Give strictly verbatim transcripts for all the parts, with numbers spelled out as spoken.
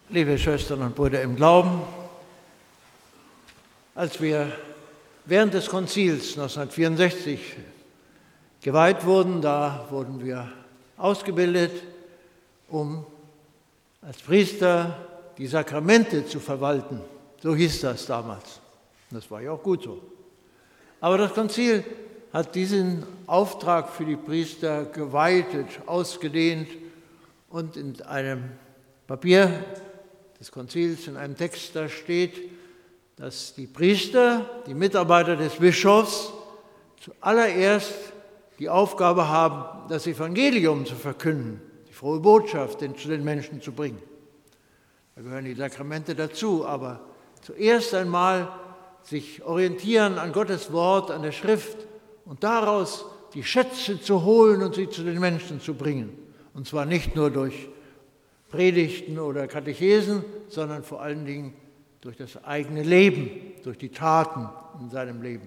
Liebe Schwestern und Brüder im Glauben, als wir während des Konzils neunzehnhundertvierundsechzig geweiht wurden, da wurden wir ausgebildet, um als Priester die Sakramente zu verwalten. So hieß das damals. Das war ja auch gut so. Aber das Konzil hat diesen Auftrag für die Priester geweitet, ausgedehnt und in einem Papier des Konzils, in einem Text, da steht, dass die Priester, die Mitarbeiter des Bischofs, zuallererst die Aufgabe haben, das Evangelium zu verkünden, die frohe Botschaft zu den Menschen zu bringen. Da gehören die Sakramente dazu, aber zuerst einmal sich orientieren an Gottes Wort, an der Schrift und daraus die Schätze zu holen und sie zu den Menschen zu bringen. Und zwar nicht nur durch Predigten oder Katechesen, sondern vor allen Dingen durch das eigene Leben, durch die Taten in seinem Leben.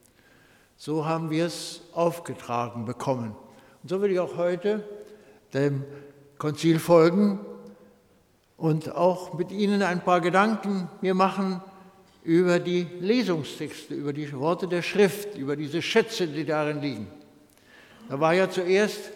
So haben wir es aufgetragen bekommen. Und so will ich auch heute dem Konzil folgen und auch mit Ihnen ein paar Gedanken mir machen über die Lesungstexte, über die Worte der Schrift, über diese Schätze, die darin liegen. Da war ja zuerst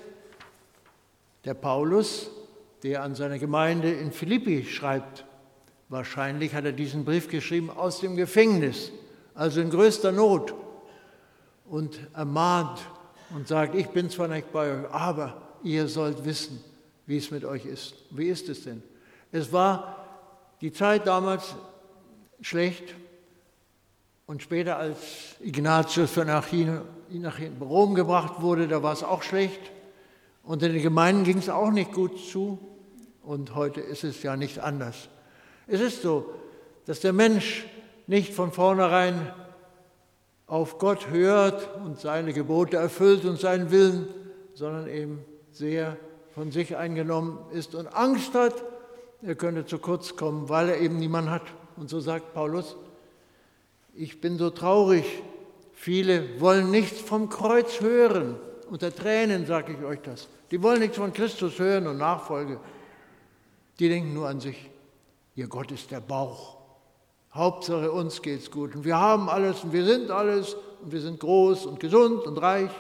der Paulus, der an seine Gemeinde in Philippi schreibt. Wahrscheinlich hat er diesen Brief geschrieben aus dem Gefängnis, also in größter Not, und ermahnt und sagt, ich bin zwar nicht bei euch, aber ihr sollt wissen, wie es mit euch ist. Wie ist es denn? Es war die Zeit damals schlecht und später, als Ignatius von nach Rom gebracht wurde, da war es auch schlecht. Und in den Gemeinden ging es auch nicht gut zu und heute ist es ja nicht anders. Es ist so, dass der Mensch nicht von vornherein auf Gott hört und seine Gebote erfüllt und seinen Willen, sondern eben sehr von sich eingenommen ist und Angst hat, er könnte zu kurz kommen, weil er eben niemanden hat. Und so sagt Paulus, ich bin so traurig, viele wollen nichts vom Kreuz hören. Unter Tränen sage ich euch das. Die wollen nichts von Christus hören und Nachfolge. Die denken nur an sich. Ihr Gott ist der Bauch. Hauptsache uns geht's gut. Und wir haben alles und wir sind alles und wir sind groß und gesund und reich.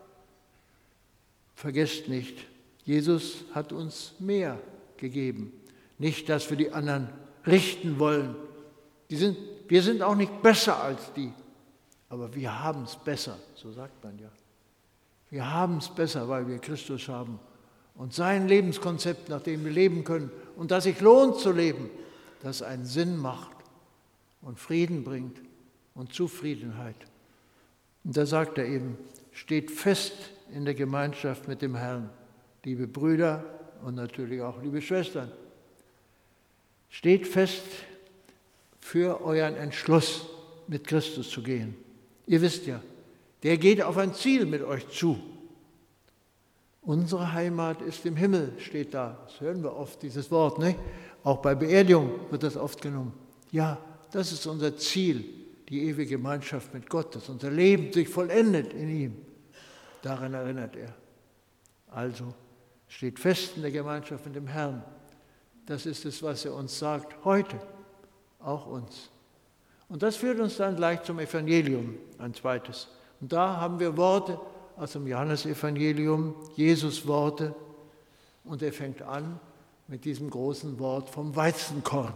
Vergesst nicht, Jesus hat uns mehr gegeben. Nicht, dass wir die anderen richten wollen. Die sind, wir sind auch nicht besser als die. Aber wir haben es besser, so sagt man ja. Wir haben es besser, weil wir Christus haben und sein Lebenskonzept, nach dem wir leben können und das sich lohnt zu leben, das einen Sinn macht und Frieden bringt und Zufriedenheit. Und da sagt er eben, steht fest in der Gemeinschaft mit dem Herrn, liebe Brüder und natürlich auch liebe Schwestern. Steht fest für euren Entschluss, mit Christus zu gehen. Ihr wisst ja, der geht auf ein Ziel mit euch zu. Unsere Heimat ist im Himmel, steht da. Das hören wir oft, dieses Wort, nicht? Auch bei Beerdigung wird das oft genommen. Ja, das ist unser Ziel, die ewige Gemeinschaft mit Gott, dass unser Leben sich vollendet in ihm. Daran erinnert er. Also steht fest in der Gemeinschaft mit dem Herrn. Das ist es, was er uns sagt, heute, auch uns. Und das führt uns dann gleich zum Evangelium, ein zweites. Und da haben wir Worte aus dem Johannesevangelium, Jesus Worte. Und er fängt an mit diesem großen Wort vom Weizenkorn.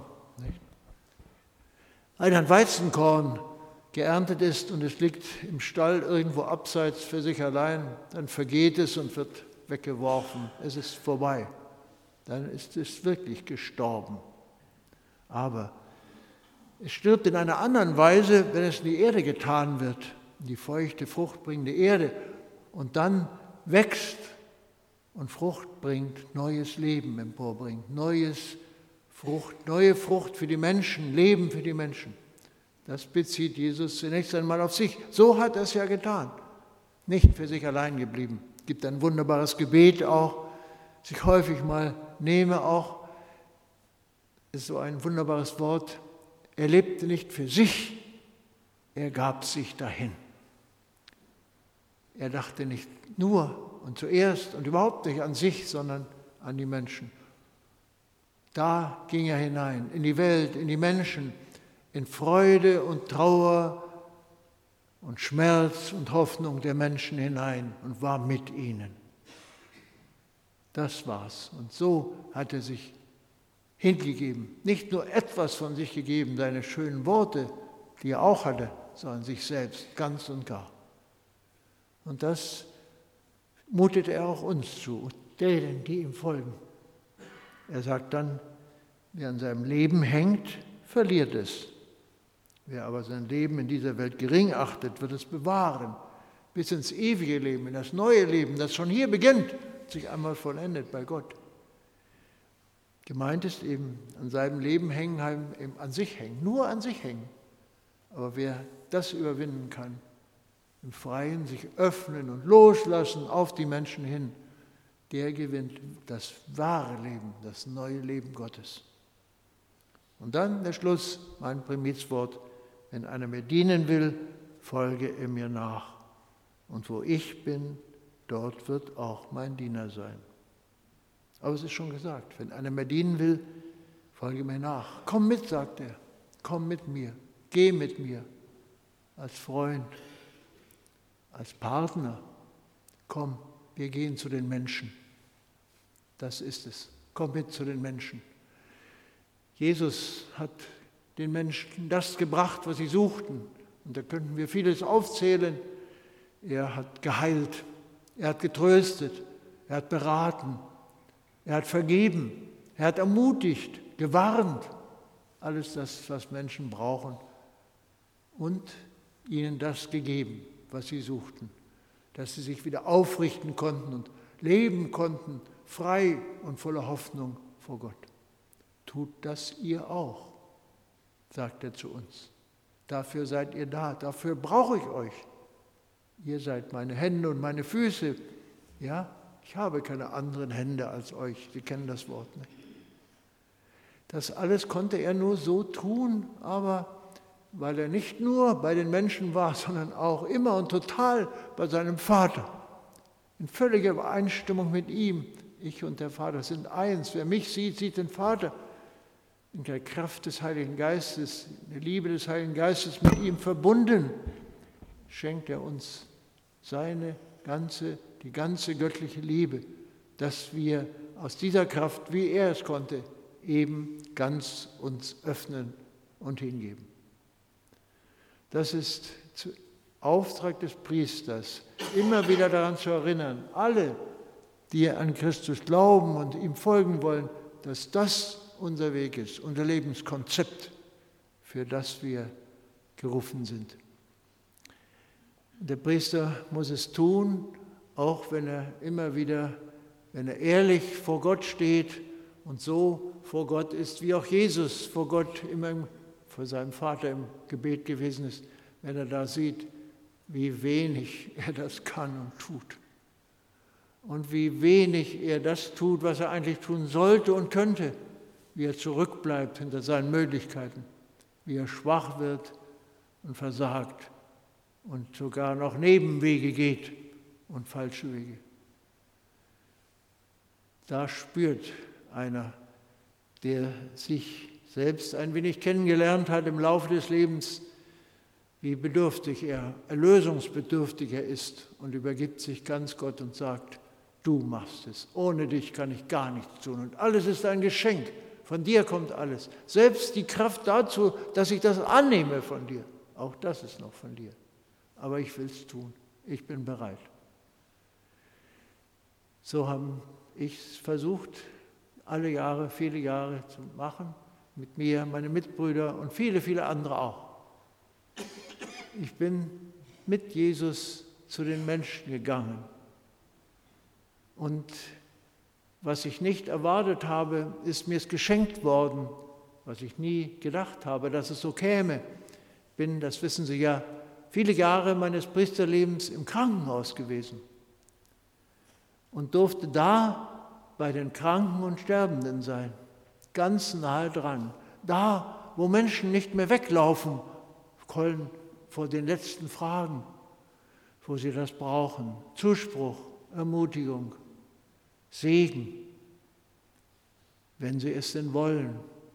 Wenn ein Weizenkorn geerntet ist und es liegt im Stall irgendwo abseits für sich allein, dann vergeht es und wird weggeworfen. Es ist vorbei. Dann ist es wirklich gestorben. Aber es stirbt in einer anderen Weise, wenn es in die Erde getan wird, in die feuchte, fruchtbringende Erde und dann wächst und Frucht bringt, neues Leben emporbringt, neues Frucht, neue Frucht für die Menschen, Leben für die Menschen. Das bezieht Jesus zunächst einmal auf sich. So hat er es ja getan, nicht für sich allein geblieben. Es gibt ein wunderbares Gebet auch, das ich häufig mal nehme auch, ist so ein wunderbares Wort. Er lebte nicht für sich, er gab sich dahin. Er dachte nicht nur und zuerst und überhaupt nicht an sich, sondern an die Menschen. Da ging er hinein, in die Welt, in die Menschen, in Freude und Trauer und Schmerz und Hoffnung der Menschen hinein und war mit ihnen. Das war's. Und so hat er sich hingegeben. Nicht nur etwas von sich gegeben, seine schönen Worte, die er auch hatte, sondern sich selbst ganz und gar. Und das mutet er auch uns zu, denen, die ihm folgen. Er sagt dann, wer an seinem Leben hängt, verliert es. Wer aber sein Leben in dieser Welt gering achtet, wird es bewahren, bis ins ewige Leben, in das neue Leben, das schon hier beginnt, sich einmal vollendet bei Gott. Gemeint ist eben, an seinem Leben hängen, eben an sich hängen, nur an sich hängen. Aber wer das überwinden kann, im Freien sich öffnen und loslassen auf die Menschen hin, der gewinnt das wahre Leben, das neue Leben Gottes. Und dann der Schluss, mein Primizwort: Wenn einer mir dienen will, folge er mir nach. Und wo ich bin, dort wird auch mein Diener sein. Aber es ist schon gesagt, wenn einer mir dienen will, folge mir nach. Komm mit, sagt er, komm mit mir, geh mit mir, als Freund, als Partner. Komm, wir gehen zu den Menschen. Das ist es. Komm mit zu den Menschen. Jesus hat den Menschen das gebracht, was sie suchten. Und da könnten wir vieles aufzählen. Er hat geheilt, er hat getröstet, er hat beraten, er hat vergeben, er hat ermutigt, gewarnt. Alles das, was Menschen brauchen. Und ihnen das gegeben, was sie suchten. Dass sie sich wieder aufrichten konnten und leben konnten, frei und voller Hoffnung vor Gott. Tut das ihr auch, sagt er zu uns. Dafür seid ihr da, dafür brauche ich euch. Ihr seid meine Hände und meine Füße. Ja, ich habe keine anderen Hände als euch. Sie kennen das Wort nicht. Das alles konnte er nur so tun, aber weil er nicht nur bei den Menschen war, sondern auch immer und total bei seinem Vater. In völliger Übereinstimmung mit ihm. Ich und der Vater sind eins. Wer mich sieht, sieht den Vater. In der Kraft des Heiligen Geistes, in der Liebe des Heiligen Geistes mit ihm verbunden, schenkt er uns seine ganze, die ganze göttliche Liebe, dass wir aus dieser Kraft, wie er es konnte, eben ganz uns öffnen und hingeben. Das ist Auftrag des Priesters, immer wieder daran zu erinnern, alle, die an Christus glauben und ihm folgen wollen, dass das unser Weg ist, unser Lebenskonzept, für das wir gerufen sind. Der Priester muss es tun, auch wenn er immer wieder, wenn er ehrlich vor Gott steht und so vor Gott ist, wie auch Jesus vor Gott immer vor seinem Vater im Gebet gewesen ist, wenn er da sieht, wie wenig er das kann und tut. Und wie wenig er das tut, was er eigentlich tun sollte und könnte, wie er zurückbleibt hinter seinen Möglichkeiten, wie er schwach wird und versagt und sogar noch Nebenwege geht und falsche Wege. Da spürt einer, der sich selbst ein wenig kennengelernt hat im Laufe des Lebens, wie bedürftig er, erlösungsbedürftig er ist und übergibt sich ganz Gott und sagt, du machst es, ohne dich kann ich gar nichts tun und alles ist ein Geschenk, von dir kommt alles. Selbst die Kraft dazu, dass ich das annehme von dir, auch das ist noch von dir. Aber ich will es tun, ich bin bereit. So habe ich es versucht, alle Jahre, viele Jahre zu machen, mit mir, meine Mitbrüder und viele, viele andere auch. Ich bin mit Jesus zu den Menschen gegangen. Und was ich nicht erwartet habe, ist mir es geschenkt worden, was ich nie gedacht habe, dass es so käme. Ich bin, das wissen Sie ja, viele Jahre meines Priesterlebens im Krankenhaus gewesen und durfte da bei den Kranken und Sterbenden sein, ganz nahe dran, da, wo Menschen nicht mehr weglaufen können vor den letzten Fragen, wo sie das brauchen, Zuspruch, Ermutigung, Segen. wenn sie es denn wollen.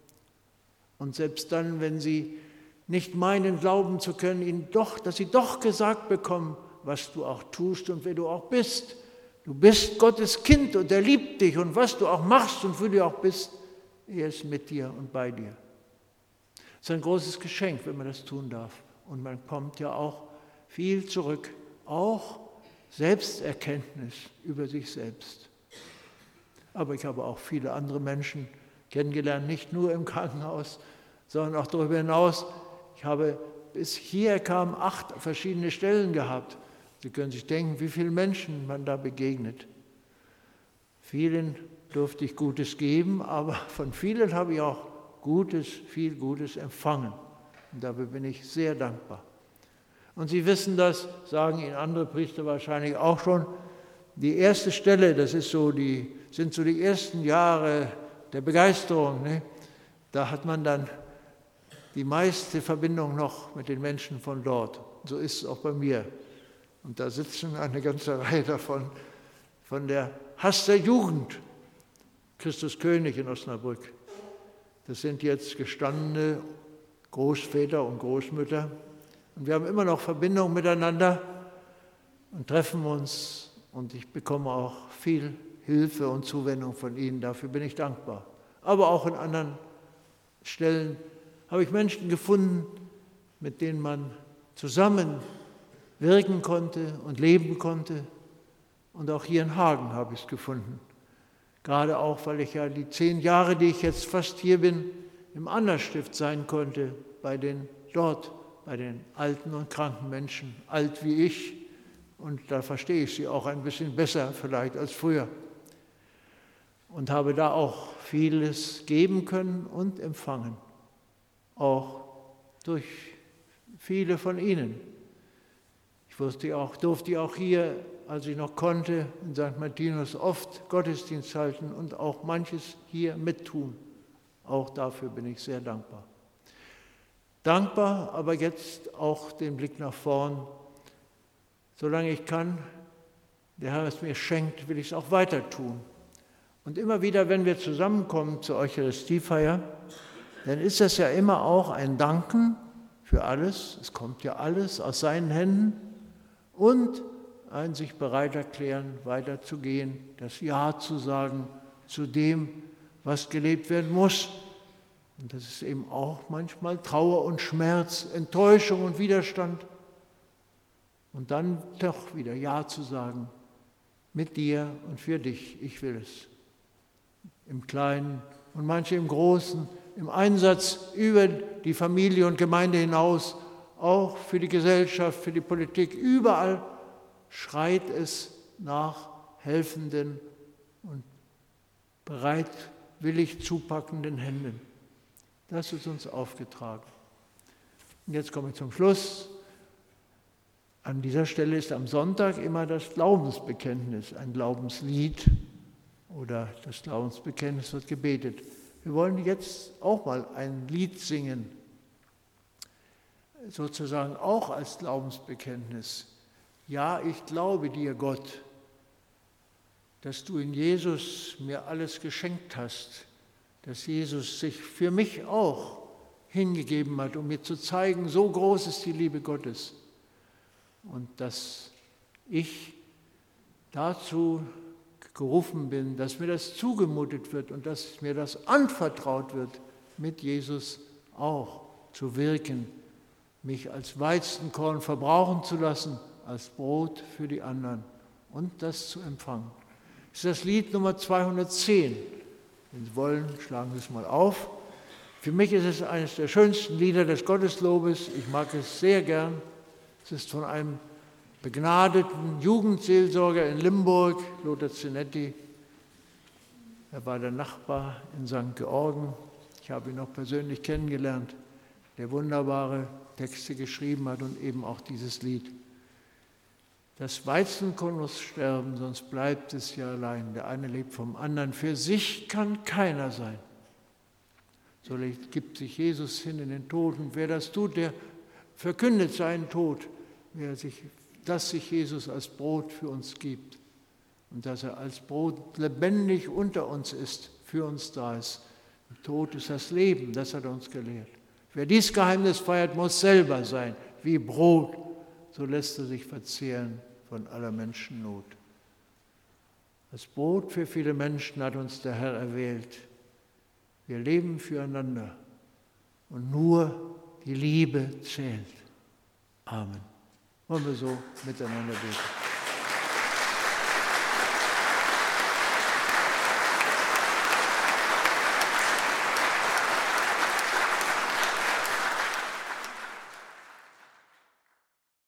Und selbst dann, wenn sie nicht meinen, glauben zu können, ihnen doch, dass sie doch gesagt bekommen, was du auch tust und wer du auch bist. Du bist Gottes Kind und er liebt dich und was du auch machst und wo du auch bist, er ist mit dir und bei dir. Es ist ein großes Geschenk, wenn man das tun darf. Und man kommt ja auch viel zurück, auch Selbsterkenntnis über sich selbst. Aber ich habe auch viele andere Menschen kennengelernt, nicht nur im Krankenhaus, sondern auch darüber hinaus. Ich habe bis hierher kam acht verschiedene Stellen gehabt. Sie können sich denken, wie vielen Menschen man da begegnet. Vielen durfte ich Gutes geben, aber von vielen habe ich auch Gutes, viel Gutes empfangen. Und dafür bin ich sehr dankbar. Und Sie wissen das, sagen Ihnen andere Priester wahrscheinlich auch schon, die erste Stelle, das ist so die, sind so die ersten Jahre der Begeisterung. Ne? Da hat man dann die meiste Verbindung noch mit den Menschen von dort. So ist es auch bei mir. Und da sitzen eine ganze Reihe davon, von der Hass der Jugend, Christus König in Osnabrück. Das sind jetzt gestandene Großväter und Großmütter. Und wir haben immer noch Verbindung miteinander und treffen uns. Und ich bekomme auch viel Hilfe und Zuwendung von ihnen. Dafür bin ich dankbar. Aber auch in anderen Stellen habe ich Menschen gefunden, mit denen man zusammen wirken konnte und leben konnte. Und auch hier in Hagen habe ich es gefunden. Gerade auch, weil ich ja die zehn Jahre, die ich jetzt fast hier bin, im Andersstift sein konnte, bei den dort, bei den alten und kranken Menschen, alt wie ich. Und da verstehe ich sie auch ein bisschen besser vielleicht als früher. Und habe da auch vieles geben können und empfangen. Auch durch viele von Ihnen. Ich wusste auch, durfte auch hier, als ich noch konnte, in Sankt Martinus oft Gottesdienst halten und auch manches hier mittun. Auch dafür bin ich sehr dankbar. Dankbar, aber jetzt auch den Blick nach vorn. Solange ich kann, der Herr es mir schenkt, will ich es auch weiter tun. Und immer wieder, wenn wir zusammenkommen zur Eucharistiefeier, dann ist das ja immer auch ein Danken für alles. Es kommt ja alles aus seinen Händen und ein sich bereit erklären, weiterzugehen, das Ja zu sagen zu dem, was gelebt werden muss. Und das ist eben auch manchmal Trauer und Schmerz, Enttäuschung und Widerstand. Und dann doch wieder Ja zu sagen, mit dir und für dich, ich will es. Im Kleinen und manche im Großen, im Einsatz über die Familie und Gemeinde hinaus, auch für die Gesellschaft, für die Politik, überall schreit es nach helfenden und bereitwillig zupackenden Händen. Das ist uns aufgetragen. Und jetzt komme ich zum Schluss. An dieser Stelle ist am Sonntag immer das Glaubensbekenntnis, ein Glaubenslied oder das Glaubensbekenntnis wird gebetet. Wir wollen jetzt auch mal ein Lied singen, sozusagen auch als Glaubensbekenntnis. Ja, ich glaube dir, Gott, dass du in Jesus mir alles geschenkt hast, dass Jesus sich für mich auch hingegeben hat, um mir zu zeigen, so groß ist die Liebe Gottes und dass ich dazu gerufen bin, dass mir das zugemutet wird und dass mir das anvertraut wird, mit Jesus auch zu wirken, mich als Weizenkorn verbrauchen zu lassen, als Brot für die anderen und das zu empfangen. Das ist das Lied Nummer zweihundertzehn. Wenn Sie wollen, schlagen Sie es mal auf. Für mich ist es eines der schönsten Lieder des Gotteslobes. Ich mag es sehr gern. Es ist von einem begnadeten Jugendseelsorger in Limburg, Lothar Zinetti. Er war der Nachbar in Sankt Georgen. Ich habe ihn noch persönlich kennengelernt, der wunderbare Texte geschrieben hat und eben auch dieses Lied. Das Weizenkorn muss sterben, sonst bleibt es ja allein. Der eine lebt vom anderen. Für sich kann keiner sein. So gibt sich Jesus hin in den Tod. Und wer das tut, der verkündet seinen Tod. Wer sich dass sich Jesus als Brot für uns gibt und dass er als Brot lebendig unter uns ist für uns da ist. Im Tod ist das Leben, das hat er uns gelehrt. Wer dies Geheimnis feiert, muss selber sein, wie Brot, so lässt er sich verzehren von aller Menschennot. Das Brot für viele Menschen hat uns der Herr erwählt. Wir leben füreinander und nur die Liebe zählt. Amen. Wollen wir so miteinander beten.